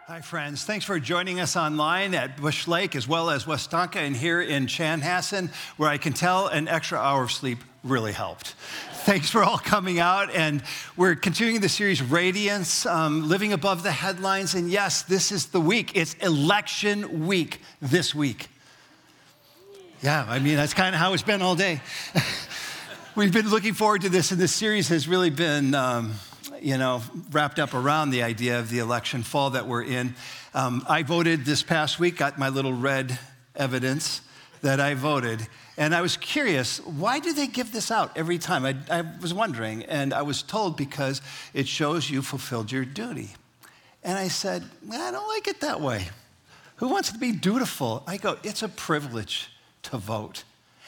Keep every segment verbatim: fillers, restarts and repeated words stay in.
Hi, friends. Thanks for joining us online at Bush Lake as well as Westonka and here in Chanhassen, where I can tell an extra hour of sleep really helped. Thanks for all coming out. And we're continuing the series Radiance, um, living above the headlines. And yes, this is the week. It's election week this week. Yeah, I mean, that's kind of how it's been all day. We've been looking forward to this, and this series has really been... Um, you know, wrapped up around the idea of the election fall that we're in. Um, I voted this past week, got my little red evidence that I voted. And I was curious, why do they give this out every time? I, I was wondering, and I was told because it shows you fulfilled your duty. And I said, I don't like it that way. Who wants to be dutiful? I go, it's a privilege to vote.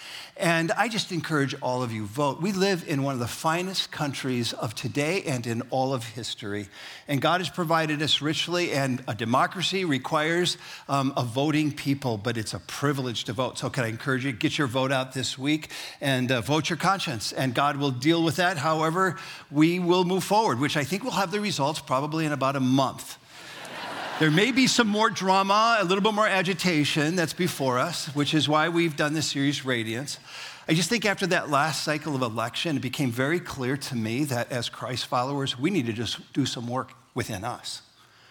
And I just encourage all of you, vote. We live in one of the finest countries of today and in all of history. And God has provided us richly, and a democracy requires um, a voting people, but it's a privilege to vote. So can I encourage you, get your vote out this week and uh, vote your conscience. And God will deal with that. However, we will move forward, which I think we'll have the results probably in about a month. There may be some more drama, a little bit more agitation that's before us, which is why we've done this series, Radiance. I just think after that last cycle of election, it became very clear to me that as Christ followers, we needed to just do some work within us.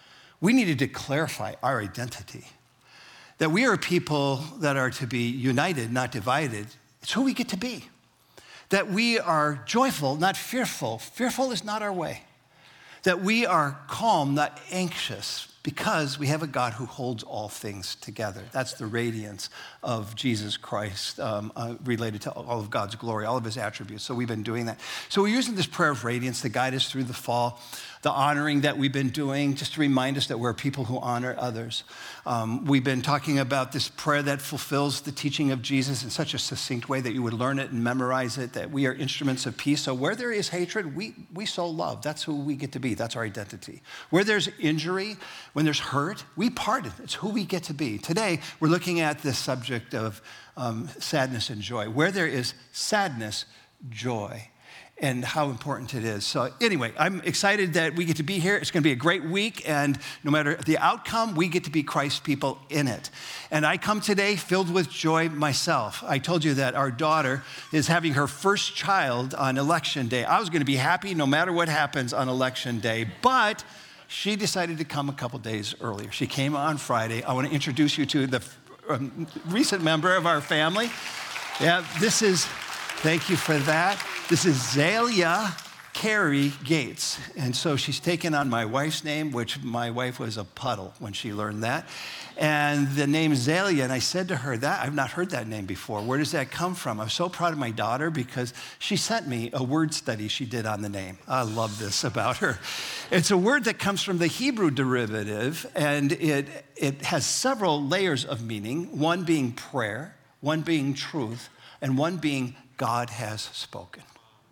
We needed to clarify our identity, that we are people that are to be united, not divided. It's who we get to be. That we are joyful, not fearful. Fearful is not our way. That we are calm, not anxious, because we have a God who holds all things together. That's the radiance of Jesus Christ um, uh, related to all of God's glory, all of his attributes. So we've been doing that. So we're using this prayer of radiance to guide us through the fall, the honoring that we've been doing, just to remind us that we're people who honor others. Um, we've been talking about this prayer that fulfills the teaching of Jesus in such a succinct way that you would learn it and memorize it, that we are instruments of peace. So where there is hatred, we, we sow love. That's who we get to be. That's our identity. Where there's injury, when there's hurt, we pardon. It's who we get to be. Today, we're looking at this subject of um, sadness and joy. Where there is sadness, joy, and how important it is. So anyway, I'm excited that we get to be here. It's going to be a great week, and no matter the outcome, we get to be Christ's people in it. And I come today filled with joy myself. I told you that our daughter is having her first child on election day. I was going to be happy no matter what happens on election day, but she decided to come a couple days earlier. She came on Friday. I want to introduce you to the um, recent member of our family. Yeah, this is, thank you for that. This is Zalia Carey Gates. And so she's taken on my wife's name, which my wife was a puddle when she learned that. And the name Zalia, and I said to her, that I've not heard that name before. Where does that come from? I'm so proud of my daughter because she sent me a word study she did on the name. I love this about her. It's a word that comes from the Hebrew derivative, and it, it has several layers of meaning, one being prayer, one being truth, and one being God has spoken.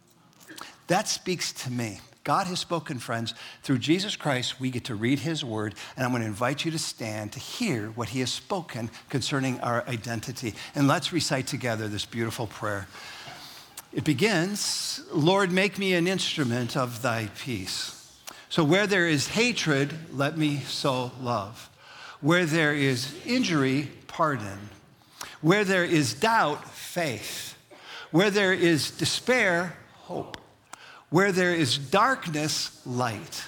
That speaks to me. God has spoken, friends. Through Jesus Christ, we get to read his word, and I'm going to invite you to stand to hear what he has spoken concerning our identity. And let's recite together this beautiful prayer. It begins, Lord, make me an instrument of thy peace. So where there is hatred, let me sow love. Where there is injury, pardon. Where there is doubt, faith. Where there is despair, hope. Where there is darkness, light.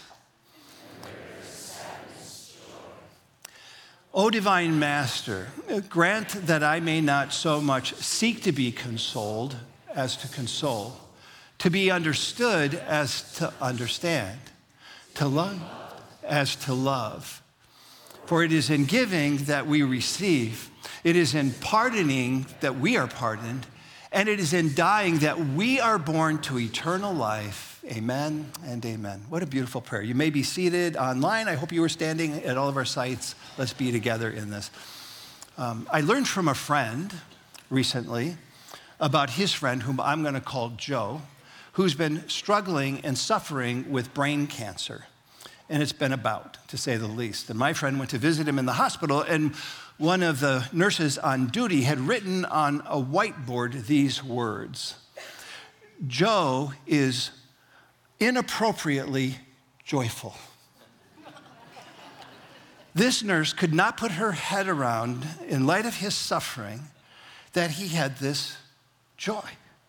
O divine Master, grant that I may not so much seek to be consoled as to console, to be understood as to understand, to love as to love. For it is in giving that we receive, it is in pardoning that we are pardoned, and it is in dying that we are born to eternal life. Amen and amen. What a beautiful prayer. You may be seated online. I hope you were standing at all of our sites. Let's be together in this. Um, I learned from a friend recently about his friend, whom I'm going to call Joe, who's been struggling and suffering with brain cancer. And it's been a bout, to say the least. And my friend went to visit him in the hospital, and one of the nurses on duty had written on a whiteboard these words: Joe is inappropriately joyful. This nurse could not put her head around, in light of his suffering, that he had this joy.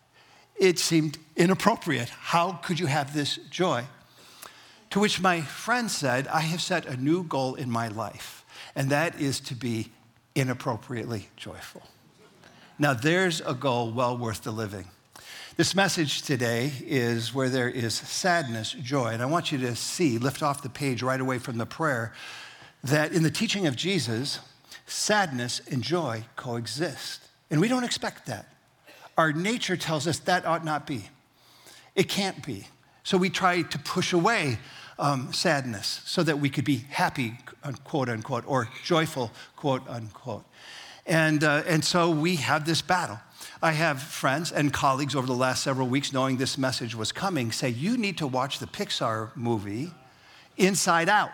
It seemed inappropriate. How could you have this joy? To which my friend said, I have set a new goal in my life, and that is to be inappropriately joyful. Now, there's a goal well worth the living. This message today is where there is sadness, joy. And I want you to see, lift off the page right away from the prayer, that in the teaching of Jesus, sadness and joy coexist. And we don't expect that. Our nature tells us that ought not be. It can't be. So we try to push away um, sadness so that we could be happy, quote unquote, or joyful, quote unquote. And, uh, and so we have this battle. I have friends and colleagues over the last several weeks, knowing this message was coming, say, you need to watch the Pixar movie Inside Out.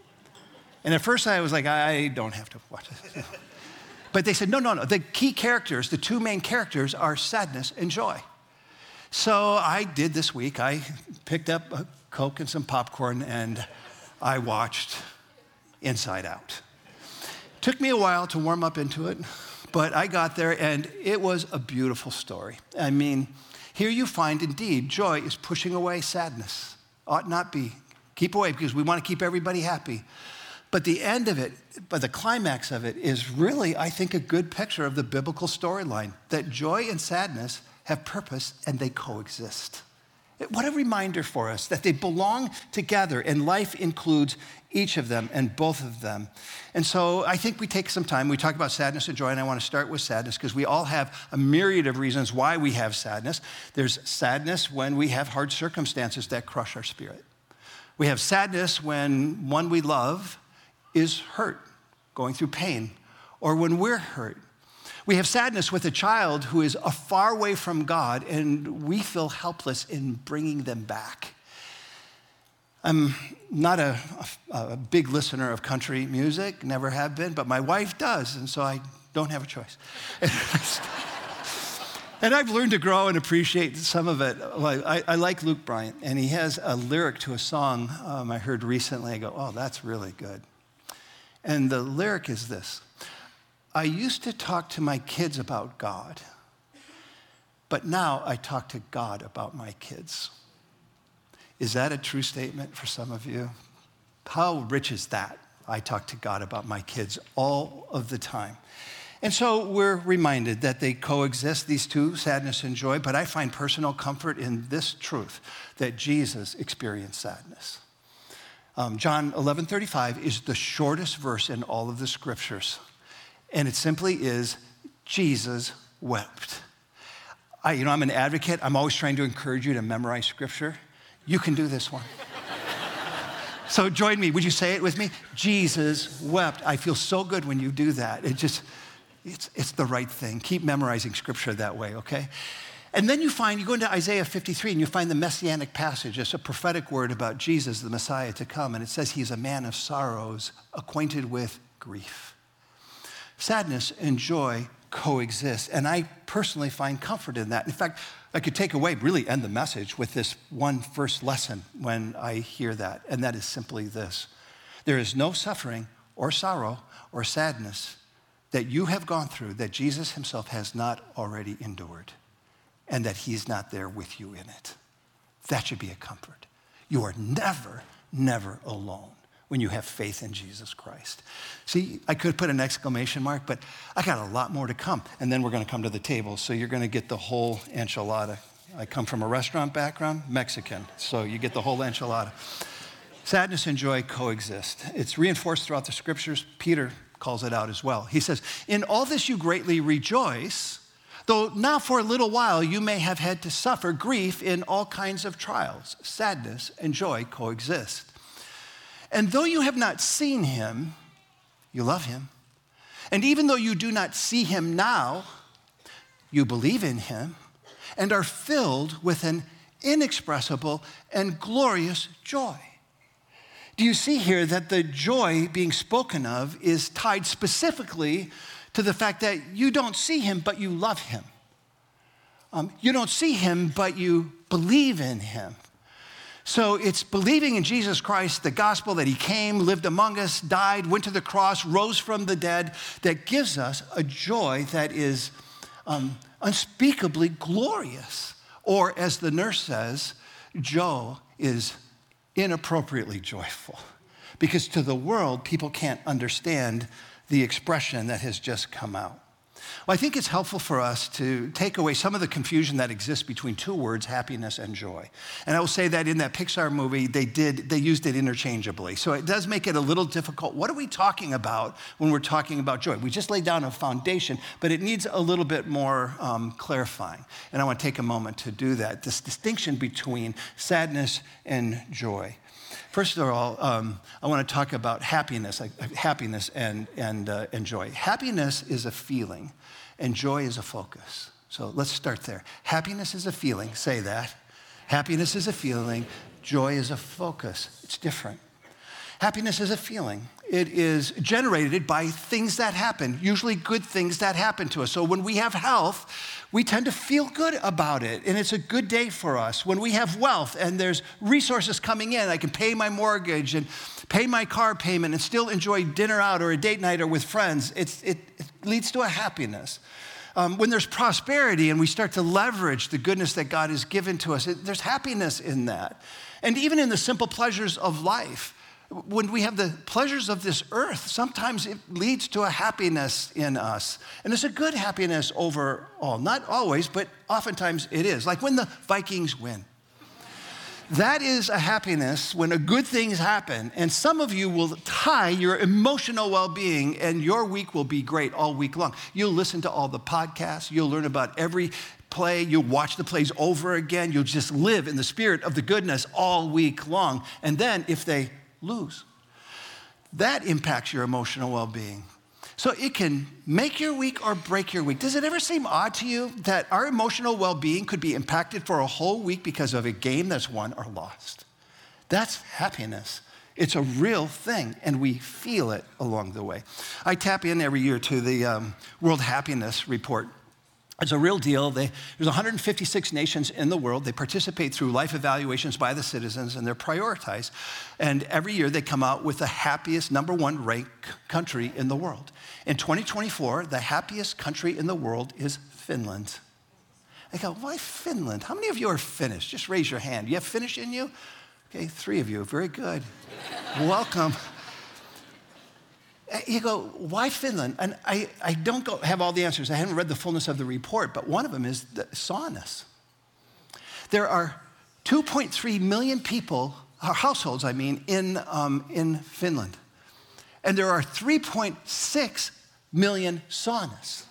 And at first I was like, I don't have to watch it. But they said, no, no, no. The key characters, the two main characters are sadness and joy. So I did this week. I picked up a Coke and some popcorn, and I watched Inside Out. Took me a while to warm up into it, but I got there, and it was a beautiful story. I mean, here you find, indeed, joy is pushing away sadness. Ought not be. Keep away, because we want to keep everybody happy. But the end of it, but the climax of it is really, I think, a good picture of the biblical storyline, that joy and sadness have purpose and they coexist. What a reminder for us that they belong together and life includes each of them and both of them. And so I think we take some time. We talk about sadness and joy, and I want to start with sadness because we all have a myriad of reasons why we have sadness. There's sadness when we have hard circumstances that crush our spirit. We have sadness when one we love is hurt, going through pain, or when we're hurt. We have sadness with a child who is far away from God, and we feel helpless in bringing them back. I'm not a, a, a big listener of country music, never have been, but my wife does, and so I don't have a choice. And I've learned to grow and appreciate some of it. I, I like Luke Bryant, and he has a lyric to a song um, I heard recently. I go, oh, that's really good. And the lyric is this: I used to talk to my kids about God, but now I talk to God about my kids. Is that a true statement for some of you? How rich is that? I talk to God about my kids all of the time. And so we're reminded that they coexist, these two, sadness and joy, but I find personal comfort in this truth, that Jesus experienced sadness. Um, John eleven thirty-five is the shortest verse in all of the scriptures. And it simply is, Jesus wept. I, you know, I'm an advocate. I'm always trying to encourage you to memorize scripture. You can do this one. So join me. Would you say it with me? Jesus wept. I feel so good when you do that. It just, it's, it's the right thing. Keep memorizing scripture that way, okay? And then you find, you go into Isaiah fifty-three, and you find the messianic passage. It's a prophetic word about Jesus, the Messiah to come. And it says he's a man of sorrows, acquainted with grief. Sadness and joy coexist. And I personally find comfort in that. In fact, I could take away, really end the message with this one first lesson when I hear that. And that is simply this: there is no suffering or sorrow or sadness that you have gone through that Jesus himself has not already endured, and that he's not there with you in it. That should be a comfort. You are never, never alone when you have faith in Jesus Christ. See, I could put an exclamation mark, but I got a lot more to come. And then we're going to come to the table, so you're going to get the whole enchilada. I come from a restaurant background, Mexican, so you get the whole enchilada. Sadness and joy coexist. It's reinforced throughout the scriptures. Peter calls it out as well. He says, in all this you greatly rejoice, though now for a little while you may have had to suffer grief in all kinds of trials. Sadness and joy coexist. And though you have not seen him, you love him. And even though you do not see him now, you believe in him and are filled with an inexpressible and glorious joy. Do you see here that the joy being spoken of is tied specifically to the fact that you don't see him, but you love him? Um, you don't see him, but you believe in him. So it's believing in Jesus Christ, the gospel that he came, lived among us, died, went to the cross, rose from the dead, that gives us a joy that is um, unspeakably glorious. Or as the nurse says, Joe is inappropriately joyful. Because to the world, people can't understand the expression that has just come out. Well, I think it's helpful for us to take away some of the confusion that exists between two words, happiness and joy. And I will say that in that Pixar movie, they did, they used it interchangeably. So it does make it a little difficult. What are we talking about when we're talking about joy? We just laid down a foundation, but it needs a little bit more um, clarifying. And I want to take a moment to do that, this distinction between sadness and joy. First of all, um, I want to talk about happiness, like, happiness and, and, uh, and joy. Happiness is a feeling, and joy is a focus. So let's start there. Happiness is a feeling, say that. Happiness is a feeling, joy is a focus. It's different. Happiness is a feeling. It is generated by things that happen, usually good things that happen to us. So when we have health, we tend to feel good about it, and it's a good day for us. When we have wealth and there's resources coming in, I can pay my mortgage and pay my car payment and still enjoy dinner out or a date night or with friends, it's, it, it leads to a happiness. Um, when there's prosperity and we start to leverage the goodness that God has given to us, it, there's happiness in that. And even in the simple pleasures of life, when we have the pleasures of this earth, sometimes it leads to a happiness in us. And it's a good happiness overall. Not always, but oftentimes it is. Like when the Vikings win. That is a happiness when a good things happen. And some of you will tie your emotional well-being, and your week will be great all week long. You'll listen to all the podcasts. You'll learn about every play. You'll watch the plays over again. You'll just live in the spirit of the goodness all week long. And then if they lose, that impacts your emotional well-being. So it can make your week or break your week. Does it ever seem odd to you that our emotional well-being could be impacted for a whole week because of a game that's won or lost? That's happiness. It's a real thing, and we feel it along the way. I tap in every year to the um, World Happiness Report. It's a real deal. They, there's one hundred fifty-six nations in the world. They participate through life evaluations by the citizens, and they're prioritized. And every year they come out with the happiest number one ranked country in the world. In twenty twenty-four, the happiest country in the world is Finland. I go, why Finland? How many of you are Finnish? Just raise your hand. You have Finnish in you? Okay, three of you. Very good. Welcome. You go, why Finland? And I, I don't go, have all the answers. I haven't read the fullness of the report, but one of them is the saunas. There are two point three million people, or households, I mean, in, um, in Finland. And there are three point six million saunas.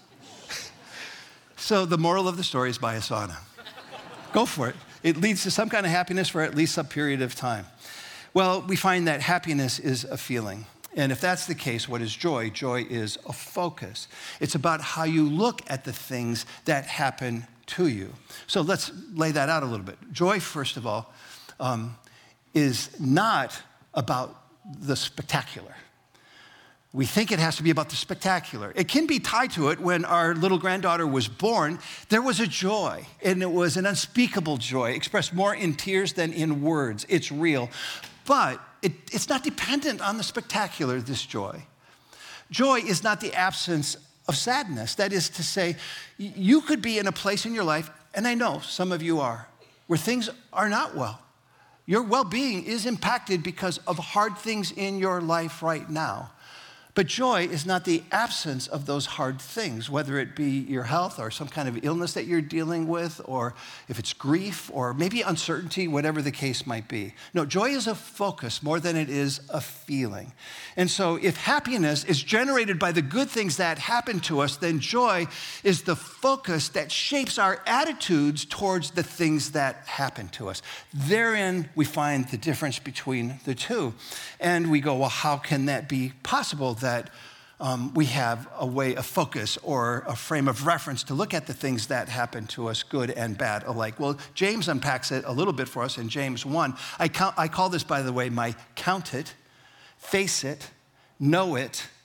So the moral of the story is buy a sauna. Go for it. It leads to some kind of happiness for at least some period of time. Well, we find that happiness is a feeling. And if that's the case, what is joy? Joy is a focus. It's about how you look at the things that happen to you. So let's lay that out a little bit. Joy, first of all, um, is not about the spectacular. We think it has to be about the spectacular. It can be tied to it. When our little granddaughter was born, there was a joy, and it was an unspeakable joy, expressed more in tears than in words. It's real. But it, it's not dependent on the spectacular, this joy. Joy is not the absence of sadness. That is to say, you could be in a place in your life, and I know some of you are, where things are not well. Your well-being is impacted because of hard things in your life right now. But joy is not the absence of those hard things, whether it be your health or some kind of illness that you're dealing with, or if it's grief or maybe uncertainty, whatever the case might be. No, joy is a focus more than it is a feeling. And so if happiness is generated by the good things that happen to us, then joy is the focus that shapes our attitudes towards the things that happen to us. Therein, we find the difference between the two. And we go, well, how can that be possible? That um, we have a way of focus or a frame of reference to look at the things that happen to us, good and bad alike. Well, James unpacks it a little bit for us in James one. I, count, I call this, by the way, my count it, face it, know it,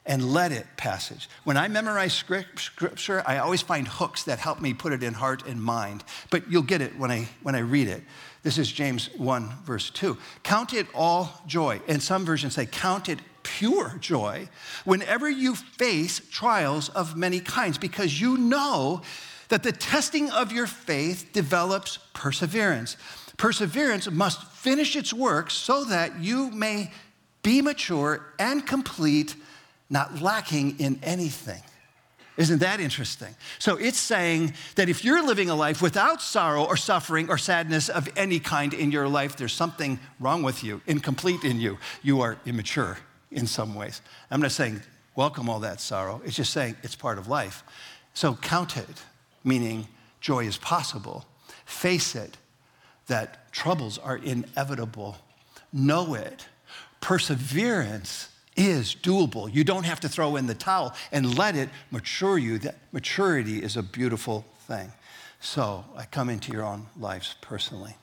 and let it passage. When I memorize scripture, I always find hooks that help me put it in heart and mind. But you'll get it when I, when I read it. This is James one, verse two. Count it all joy. And some versions say, count it pure joy whenever you face trials of many kinds, because you know that the testing of your faith develops perseverance. Perseverance must finish its work so that you may be mature and complete, not lacking in anything. Isn't that interesting? So it's saying that if you're living a life without sorrow or suffering or sadness of any kind in your life, there's something wrong with you, incomplete in you. You are immature in some ways. I'm not saying welcome all that sorrow. It's just saying it's part of life. So count it, meaning joy is possible. Face it, that troubles are inevitable. Know it. Perseverance is doable. You don't have to throw in the towel and let it mature you. That maturity is a beautiful thing. So I come into your own lives personally.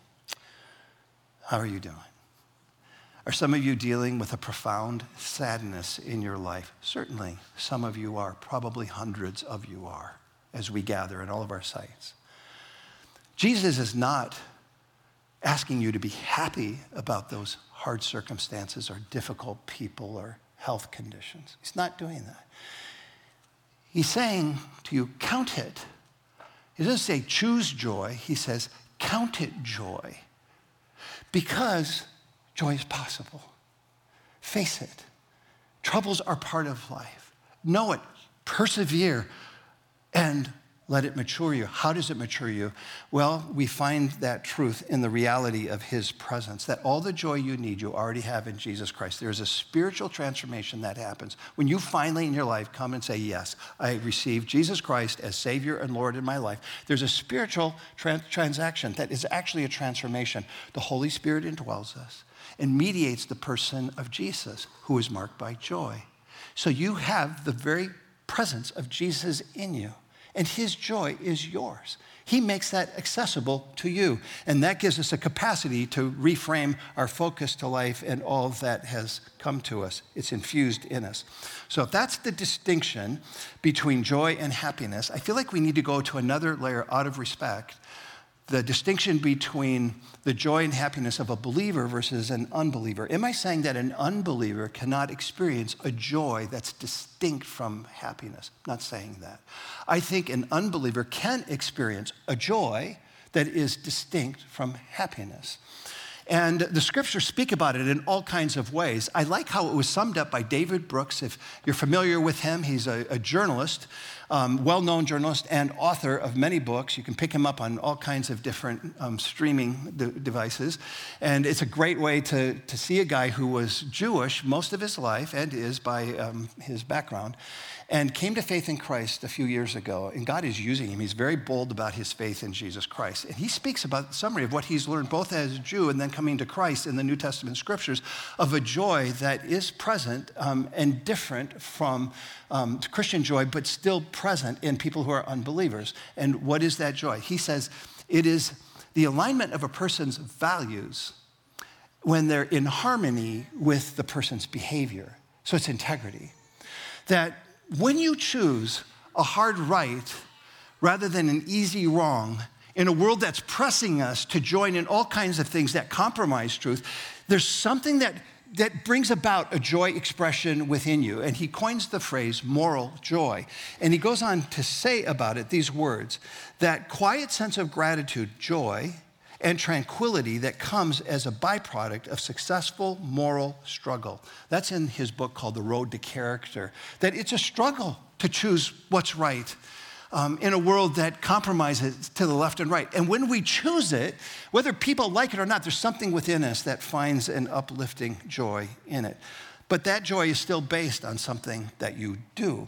How are you doing? Are some of you dealing with a profound sadness in your life? Certainly, some of you are. Probably hundreds of you are, as we gather in all of our sites. Jesus is not asking you to be happy about those hard circumstances or difficult people or health conditions. He's not doing that. He's saying to you, count it. He doesn't say choose joy. He says count it joy, because joy is possible. Face it. Troubles are part of life. Know it. Persevere and let it mature you. How does it mature you? Well, we find that truth in the reality of his presence, that all the joy you need, you already have in Jesus Christ. There's a spiritual transformation that happens when you finally in your life come and say, yes, I receive Jesus Christ as Savior and Lord in my life. There's a spiritual trans- transaction that is actually a transformation. The Holy Spirit indwells us and mediates the person of Jesus, who is marked by joy. So you have the very presence of Jesus in you. And his joy is yours. He makes that accessible to you. And that gives us a capacity to reframe our focus to life and all that has come to us. It's infused in us. So if that's the distinction between joy and happiness, I feel like we need to go to another layer out of respect. The distinction between the joy and happiness of a believer versus an unbeliever. Am I saying that an unbeliever cannot experience a joy that's distinct from happiness? I'm not saying that. I think an unbeliever can experience a joy that is distinct from happiness. And the scriptures speak about it in all kinds of ways. I like how it was summed up by David Brooks. If you're familiar with him, he's a, a journalist, um, well-known journalist and author of many books. You can pick him up on all kinds of different um, streaming de- devices. And it's a great way to, to see a guy who was Jewish most of his life and is by um, his background, and came to faith in Christ a few years ago. And God is using him. He's very bold about his faith in Jesus Christ. And he speaks about the summary of what he's learned both as a Jew and then coming to Christ in the New Testament scriptures, of a joy that is present um, and different from um, Christian joy, but still present in people who are unbelievers. And what is that joy? He says it is the alignment of a person's values when they're in harmony with the person's behavior. So it's integrity. That when you choose a hard right rather than an easy wrong, in a world that's pressing us to join in all kinds of things that compromise truth, there's something that, that brings about a joy expression within you. And he coins the phrase moral joy. And he goes on to say about it these words, that quiet sense of gratitude, joy, and tranquility that comes as a byproduct of successful moral struggle. That's in his book called The Road to Character, that it's a struggle to choose what's right um, in a world that compromises to the left and right. And when we choose it, whether people like it or not, there's something within us that finds an uplifting joy in it. But that joy is still based on something that you do.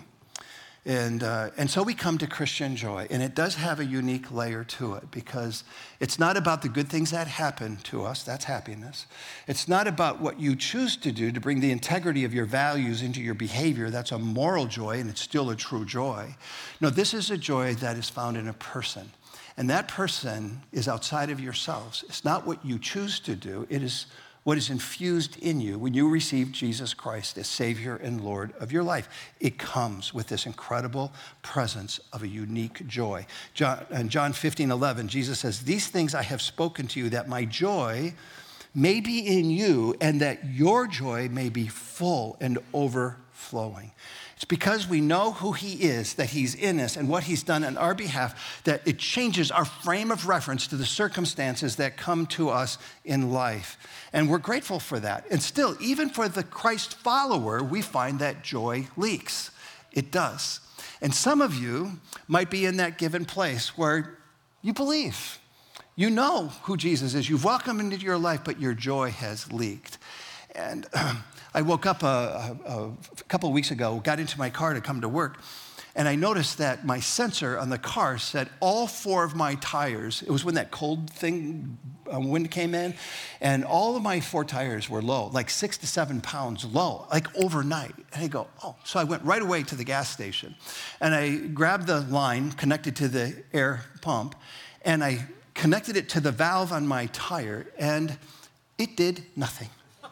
And, uh, and so we come to Christian joy, and it does have a unique layer to it, because it's not about the good things that happen to us, that's happiness. It's not about what you choose to do to bring the integrity of your values into your behavior, that's a moral joy, and it's still a true joy. No, this is a joy that is found in a person, and that person is outside of yourselves. It's not what you choose to do, it is what is infused in you when you receive Jesus Christ as Savior and Lord of your life. It comes with this incredible presence of a unique joy. John, in John fifteen eleven, Jesus says, "These things I have spoken to you, that my joy may be in you, and that your joy may be full and overflowing." It's because we know who he is, that he's in us, and what he's done on our behalf, that it changes our frame of reference to the circumstances that come to us in life. And we're grateful for that. And still, even for the Christ follower, we find that joy leaks. It does. And some of you might be in that given place where you believe. You know who Jesus is. You've welcomed him into your life, but your joy has leaked. And um, I woke up a, a, a couple of weeks ago, got into my car to come to work, and I noticed that my sensor on the car said all four of my tires, it was when that cold thing, uh, wind came in, and all of my four tires were low, like six to seven pounds low, like overnight. And I go, oh. So I went right away to the gas station, and I grabbed the line connected to the air pump, and I connected it to the valve on my tire, and it did nothing.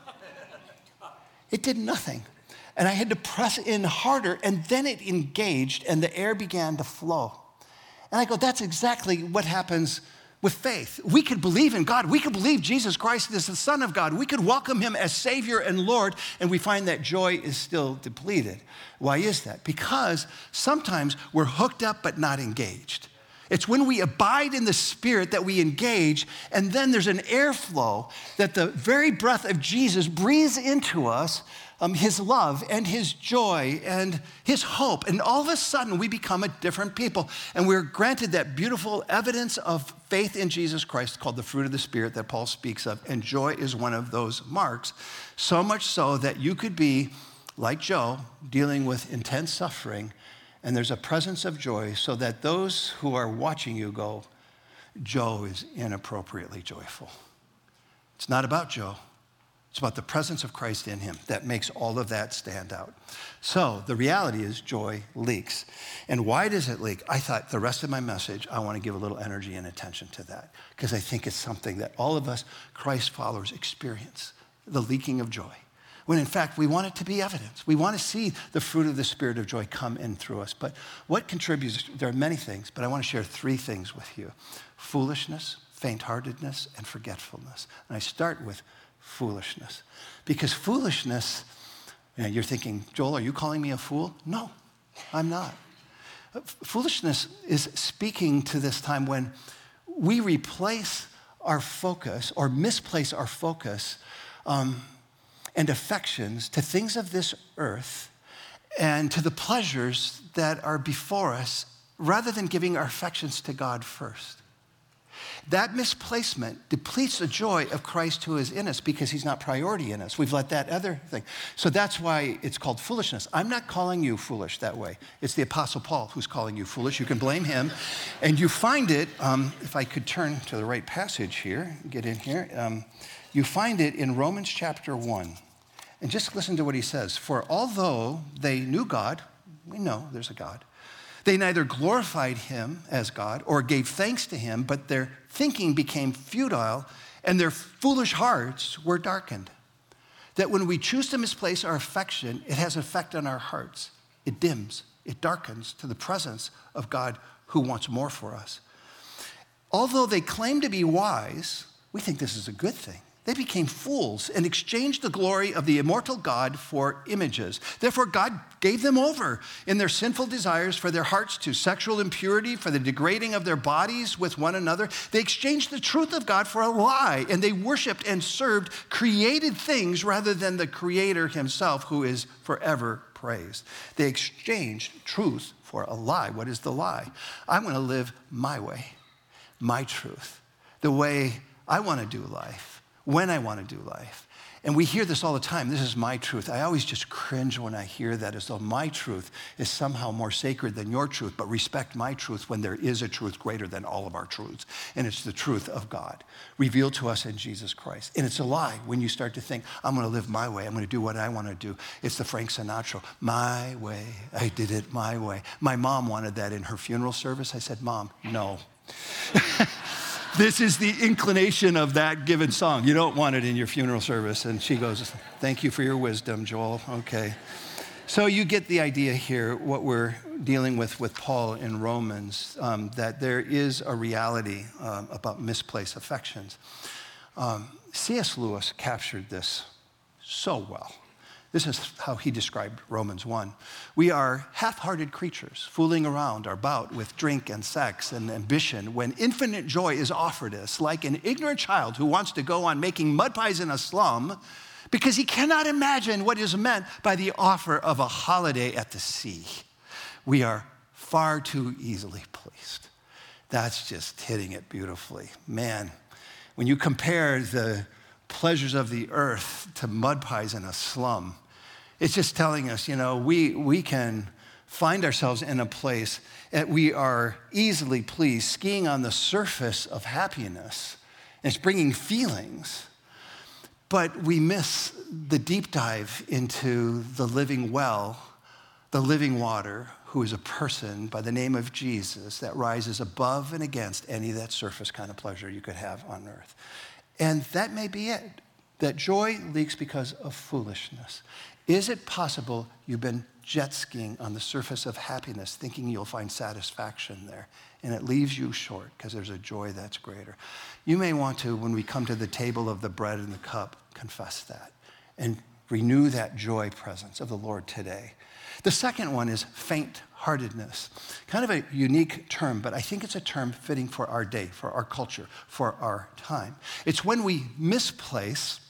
It did nothing. And I had to press in harder, and then it engaged, and the air began to flow. And I go, that's exactly what happens with faith. We could believe in God. We could believe Jesus Christ is the Son of God. We could welcome him as Savior and Lord, and we find that joy is still depleted. Why is that? Because sometimes we're hooked up but not engaged. It's when we abide in the Spirit that we engage, and then there's an airflow that the very breath of Jesus breathes into us, um, his love and his joy and his hope. And all of a sudden, we become a different people. And we're granted that beautiful evidence of faith in Jesus Christ called the fruit of the Spirit that Paul speaks of. And joy is one of those marks, so much so that you could be like Joe, dealing with intense suffering, and there's a presence of joy so that those who are watching you go, Joe is inappropriately joyful. It's not about Joe. It's about the presence of Christ in him that makes all of that stand out. So the reality is joy leaks. And why does it leak? I thought the rest of my message, I want to give a little energy and attention to that because I think it's something that all of us Christ followers experience, the leaking of joy. When in fact, we want it to be evidence. We want to see the fruit of the Spirit of joy come in through us. But what contributes? There are many things, but I want to share three things with you. Foolishness, faint-heartedness, and forgetfulness. And I start with foolishness. Because foolishness, you know, you're thinking, Joel, are you calling me a fool? No, I'm not. Foolishness is speaking to this time when we replace our focus or misplace our focus um, and affections to things of this earth and to the pleasures that are before us rather than giving our affections to God first. That misplacement depletes the joy of Christ who is in us because he's not priority in us. We've let that other thing. So that's why it's called foolishness. I'm not calling you foolish that way. It's the Apostle Paul who's calling you foolish. You can blame him. And you find it, um, if I could turn to the right passage here, get in here. Um, You find it in Romans chapter one. And just listen to what he says. For although they knew God, we know there's a God, they neither glorified him as God or gave thanks to him, but their thinking became futile and their foolish hearts were darkened. That when we choose to misplace our affection, it has effect on our hearts. It dims, it darkens to the presence of God who wants more for us. Although they claim to be wise, we think this is a good thing. They became fools and exchanged the glory of the immortal God for images. Therefore, God gave them over in their sinful desires for their hearts to sexual impurity, for the degrading of their bodies with one another. They exchanged the truth of God for a lie, and they worshiped and served created things rather than the Creator himself, who is forever praised. They exchanged truth for a lie. What is the lie? I'm going to live my way, my truth, the way I want to do life, when I want to do life. And we hear this all the time. This is my truth. I always just cringe when I hear that, as though my truth is somehow more sacred than your truth, but respect my truth when there is a truth greater than all of our truths. And it's the truth of God revealed to us in Jesus Christ. And it's a lie when you start to think, I'm going to live my way. I'm going to do what I want to do. It's the Frank Sinatra, my way. I did it my way. My mom wanted that in her funeral service. I said, Mom, no. this is the inclination of that given song. You don't want it in your funeral service. And she goes, thank you for your wisdom, Joel. Okay. So you get the idea here, what we're dealing with with Paul in Romans, um, that there is a reality um, about misplaced affections. Um, C S Lewis captured this so well. This is how he described Romans one. We are half-hearted creatures, fooling around our bout with drink and sex and ambition when infinite joy is offered us, like an ignorant child who wants to go on making mud pies in a slum because he cannot imagine what is meant by the offer of a holiday at the sea. We are far too easily pleased. That's just hitting it beautifully. Man, when you compare the pleasures of the earth to mud pies in a slum, it's just telling us, you know, we, we can find ourselves in a place that we are easily pleased, skiing on the surface of happiness. And it's bringing feelings. But we miss the deep dive into the living well, the living water, who is a person by the name of Jesus that rises above and against any of that surface kind of pleasure you could have on earth. And that may be it, that joy leaks because of foolishness. Is it possible you've been jet skiing on the surface of happiness, thinking you'll find satisfaction there, and it leaves you short because there's a joy that's greater? You may want to, when we come to the table of the bread and the cup, confess that and renew that joy presence of the Lord today. The second one is faint-heartedness. Kind of a unique term, but I think it's a term fitting for our day, for our culture, for our time. It's when we misplace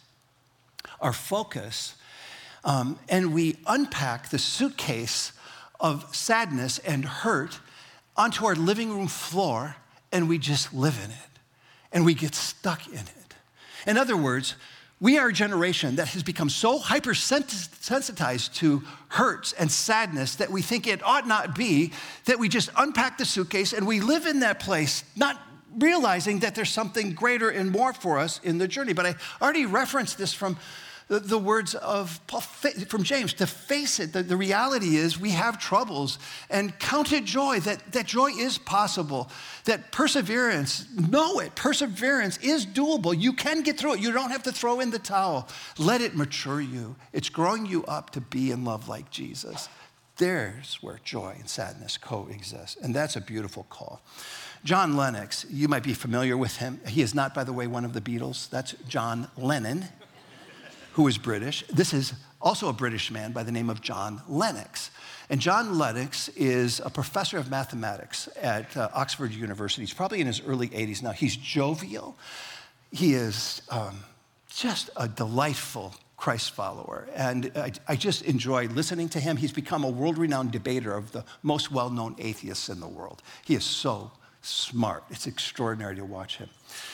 our focus um, and we unpack the suitcase of sadness and hurt onto our living room floor and we just live in it and we get stuck in it. In other words, we are a generation that has become so hypersensitized to hurts and sadness that we think it ought not be, that we just unpack the suitcase and we live in that place, not realizing that there's something greater and more for us in the journey. But I already referenced this from the, the words of Paul, from James, to face it. The, the reality is we have troubles, and count it joy, that, that joy is possible, that perseverance, know it, perseverance is doable. You can get through it. You don't have to throw in the towel. Let it mature you. It's growing you up to be in love like Jesus. There's where joy and sadness coexist, and that's a beautiful call. John Lennox, you might be familiar with him. He is not, by the way, one of the Beatles. That's John Lennon, who is British. This is also a British man by the name of John Lennox. And John Lennox is a professor of mathematics at uh, Oxford University. He's probably in his early eighties now. He's jovial. He is um, just a delightful Christ follower. And I, I just enjoy listening to him. He's become a world-renowned debater of the most well-known atheists in the world. He is so smart. It's extraordinary to watch him.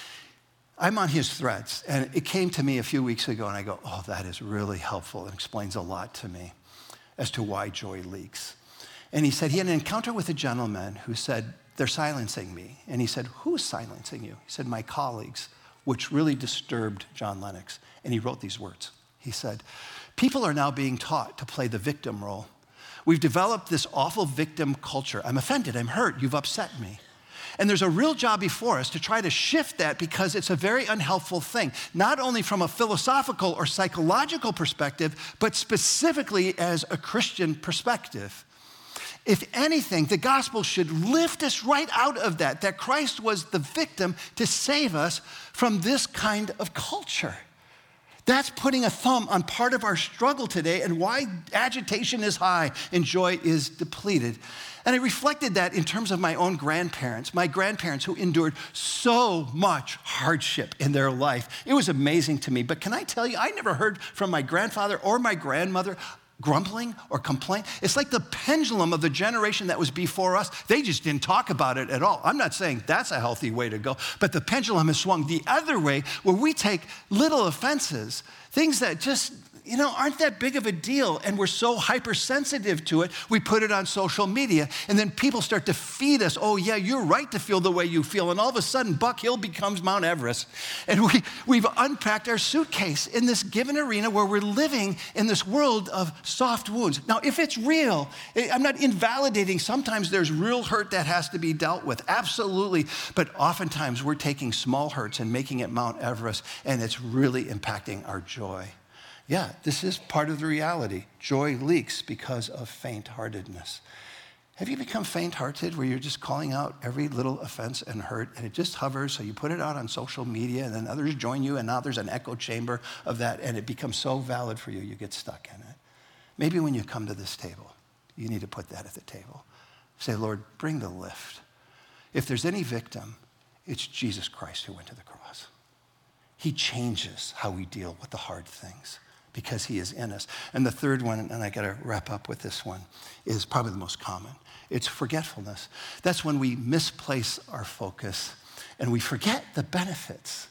I'm on his threads, and it came to me a few weeks ago, and I go, oh, that is really helpful. It explains a lot to me as to why joy leaks. And he said he had an encounter with a gentleman who said, they're silencing me. And he said, who's silencing you? He said, my colleagues, which really disturbed John Lennox. And he wrote these words. He said, people are now being taught to play the victim role. We've developed this awful victim culture. I'm offended, I'm hurt, you've upset me. And there's a real job before us to try to shift that, because it's a very unhelpful thing, not only from a philosophical or psychological perspective, but specifically as a Christian perspective. If anything, the gospel should lift us right out of that, that Christ was the victim to save us from this kind of culture. That's putting a thumb on part of our struggle today and why agitation is high and joy is depleted. And I reflected that in terms of my own grandparents, my grandparents who endured so much hardship in their life. It was amazing to me. But can I tell you, I never heard from my grandfather or my grandmother grumbling or complaint. It's like the pendulum of the generation that was before us. They just didn't talk about it at all. I'm not saying that's a healthy way to go, but the pendulum has swung the other way, where we take little offenses, things that just, you know, aren't that big of a deal? And we're so hypersensitive to it, we put it on social media, and then people start to feed us, oh yeah, you're right to feel the way you feel, and all of a sudden, Buck Hill becomes Mount Everest. And we, we've unpacked our suitcase in this given arena where we're living in this world of soft wounds. Now, if it's real, I'm not invalidating, sometimes there's real hurt that has to be dealt with, absolutely, but oftentimes we're taking small hurts and making it Mount Everest, and it's really impacting our joy. Yeah, this is part of the reality. Joy leaks because of faint-heartedness. Have you become faint-hearted where you're just calling out every little offense and hurt, and it just hovers, so you put it out on social media, and then others join you, and now there's an echo chamber of that, and it becomes so valid for you, you get stuck in it. Maybe when you come to this table, you need to put that at the table. Say, Lord, bring the lift. If there's any victim, it's Jesus Christ who went to the cross. He changes how we deal with the hard things because he is in us. And the third one, and I gotta wrap up with this one, is probably the most common. It's forgetfulness. That's when we misplace our focus and we forget the benefits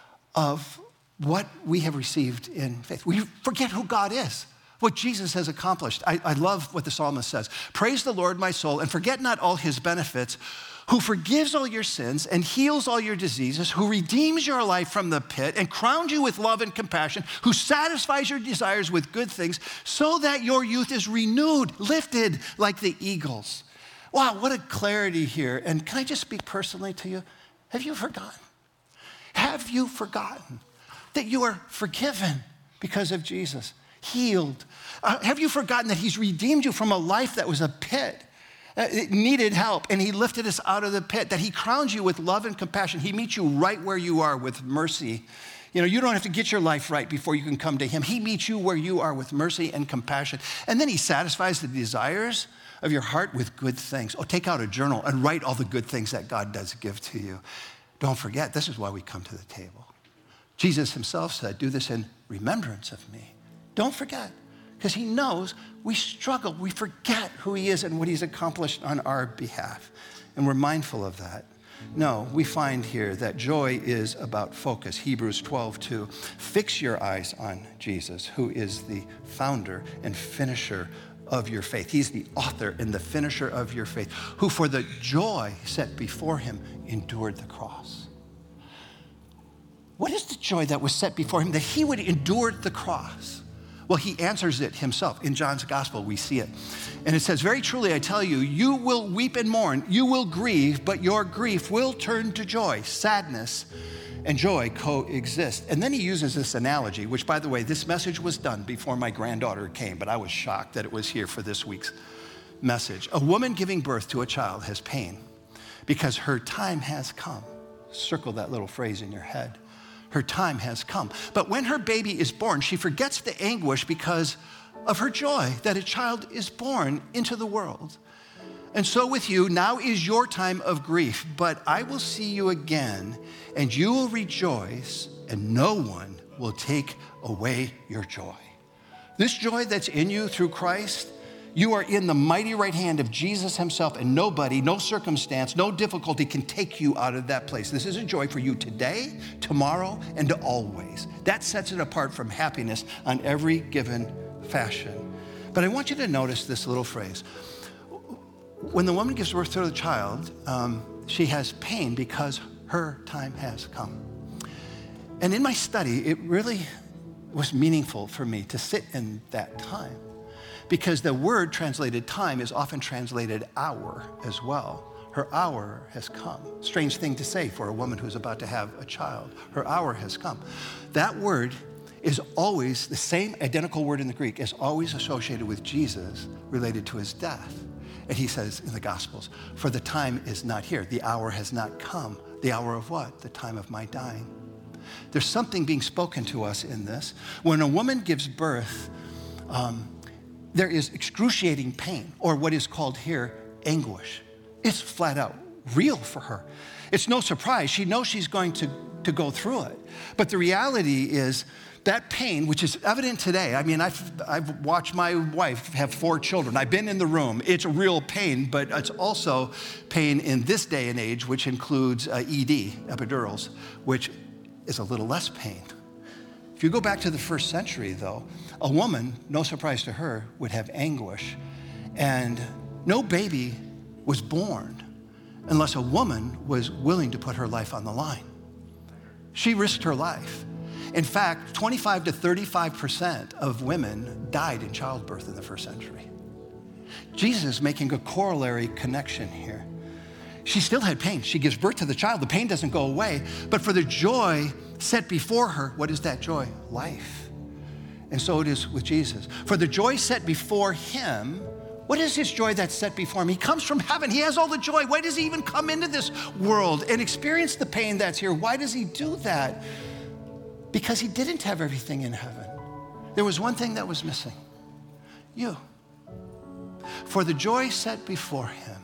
of what we have received in faith. We forget who God is, what Jesus has accomplished. I, I love what the psalmist says. Praise the Lord, my soul, and forget not all his benefits, who forgives all your sins and heals all your diseases, who redeems your life from the pit and crowns you with love and compassion, who satisfies your desires with good things so that your youth is renewed, lifted like the eagles. Wow, what a clarity here. And can I just speak personally to you? Have you forgotten? Have you forgotten that you are forgiven because of Jesus, healed? Uh, have you forgotten that he's redeemed you from a life that was a pit? Uh, it needed help, and he lifted us out of the pit, that he crowns you with love and compassion. He meets you right where you are with mercy. You know, you don't have to get your life right before you can come to him. He meets you where you are with mercy and compassion. And then he satisfies the desires of your heart with good things. Oh, take out a journal and write all the good things that God does give to you. Don't forget, this is why we come to the table. Jesus himself said, do this in remembrance of me. Don't forget. Because he knows we struggle, we forget who he is and what he's accomplished on our behalf. And we're mindful of that. No, we find here that joy is about focus. Hebrews twelve two, fix your eyes on Jesus, who is the founder and finisher of your faith. He's the author and the finisher of your faith, who for the joy set before him endured the cross. What is the joy that was set before him, that he would endure the cross? Well, he answers it himself. In John's gospel, we see it. And it says, very truly, I tell you, you will weep and mourn, you will grieve, but your grief will turn to joy. Sadness and joy coexist. And then he uses this analogy, which, by the way, this message was done before my granddaughter came, but I was shocked that it was here for this week's message. A woman giving birth to a child has pain because her time has come. Circle that little phrase in your head. Her time has come. But when her baby is born, she forgets the anguish because of her joy that a child is born into the world. And so with you, now is your time of grief, but I will see you again, and you will rejoice, and no one will take away your joy. This joy that's in you through Christ, you are in the mighty right hand of Jesus himself, and nobody, no circumstance, no difficulty can take you out of that place. This is a joy for you today, tomorrow, and always. That sets it apart from happiness on every given fashion. But I want you to notice this little phrase. When the woman gives birth to the child, um, she has pain because her time has come. And in my study, it really was meaningful for me to sit in that time, because the word translated time is often translated hour as well. Her hour has come. Strange thing to say for a woman who's about to have a child. Her hour has come. That word is always, the same identical word in the Greek, is always associated with Jesus, related to his death. And he says in the Gospels, for the time is not here. The hour has not come. The hour of what? The time of my dying. There's something being spoken to us in this. When a woman gives birth, um, there is excruciating pain, or what is called here anguish. It's flat out real for her. It's no surprise. She knows she's going to, to go through it. But the reality is that pain, which is evident today. I mean, I've, I've watched my wife have four children. I've been in the room. It's a real pain, but it's also pain in this day and age, which includes uh, E D, epidurals, which is a little less pain. If you go back to the first century, though, A woman, no surprise to her, would have anguish, and no baby was born unless a woman was willing to put her life on the line. She risked her life. In fact, twenty-five to thirty-five percent of women died in childbirth in the first century. Jesus is making a corollary connection here. She still had pain. She gives birth to the child. The pain doesn't go away. But for the joy set before her, what is that joy? Life. And so it is with Jesus. For the joy set before him, what is his joy that's set before him? He comes from heaven. He has all the joy. Why does he even come into this world and experience the pain that's here? Why does he do that? Because he didn't have everything in heaven. There was one thing that was missing. You. For the joy set before him,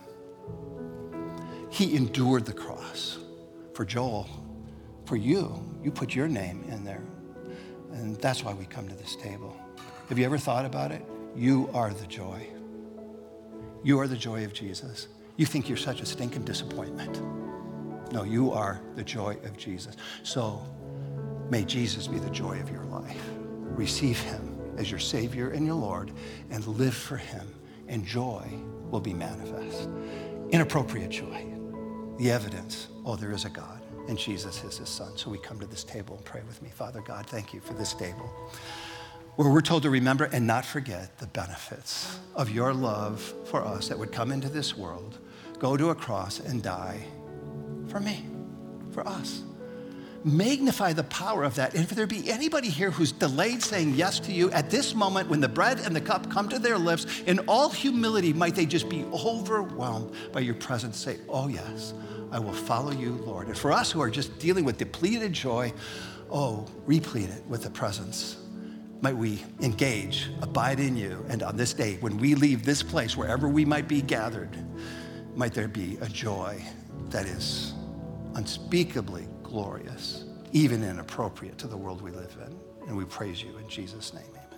he endured the cross. For Joel, for you, you put your name in there. And that's why we come to this table. Have you ever thought about it? You are the joy. You are the joy of Jesus. You think you're such a stinking disappointment. No, you are the joy of Jesus. So may Jesus be the joy of your life. Receive him as your Savior and your Lord and live for him, and joy will be manifest. Inappropriate joy. The evidence, oh, there is a God, and Jesus is his son. So we come to this table and pray with me. Father God, thank you for this table where we're told to remember and not forget the benefits of your love for us that would come into this world, go to a cross and die for me, for us. Magnify the power of that. And if there be anybody here who's delayed saying yes to you, at this moment when the bread and the cup come to their lips, in all humility might they just be overwhelmed by your presence. Say, oh yes, I will follow you, Lord. And for us who are just dealing with depleted joy, oh, replete it with the presence. Might we engage, abide in you, and on this day, when we leave this place, wherever we might be gathered, might there be a joy that is unspeakably glorious, even inappropriate to the world we live in. And we praise you in Jesus' name. Amen.